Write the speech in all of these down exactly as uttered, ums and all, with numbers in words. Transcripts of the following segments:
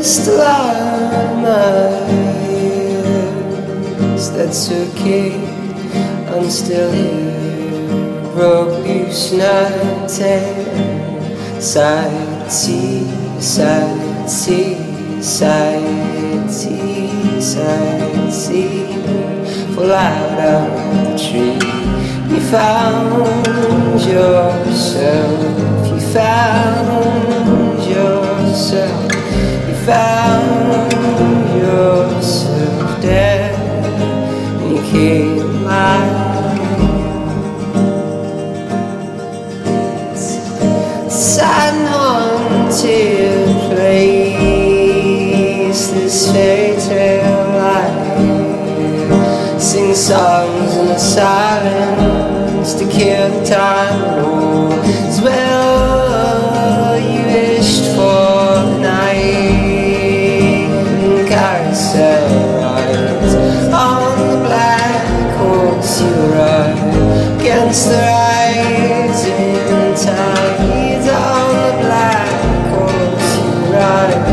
missed a lot of miles. That's okay, I'm still here. Broke loose night and side sea, side sea, side sea, side sea. Fall out of the tree. You found yourself. You found yourself. You found yourself dead, and you came alive. Sad haunted place, this fairy tale life. Sing songs in the silence to kill the time. Oh, as well you wished for the night. And carousel rides on the black horse you ride against the rising tides on the black horse you ride.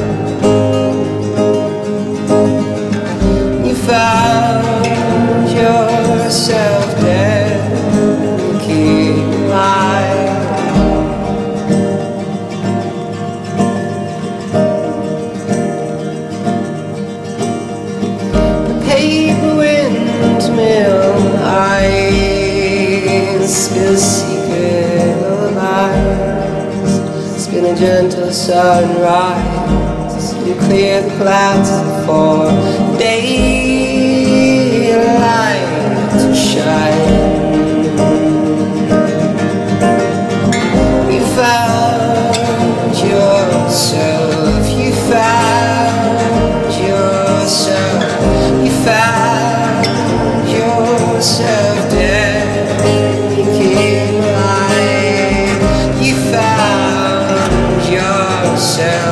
You found yourself dead, keep alive. The paper windmill eyes spill secret lullabies. Spin a gentle sunrise, you clear the clouds for daylight to shine. You found yourself, you found yourself, you found yourself dead, you came alive. You found yourself.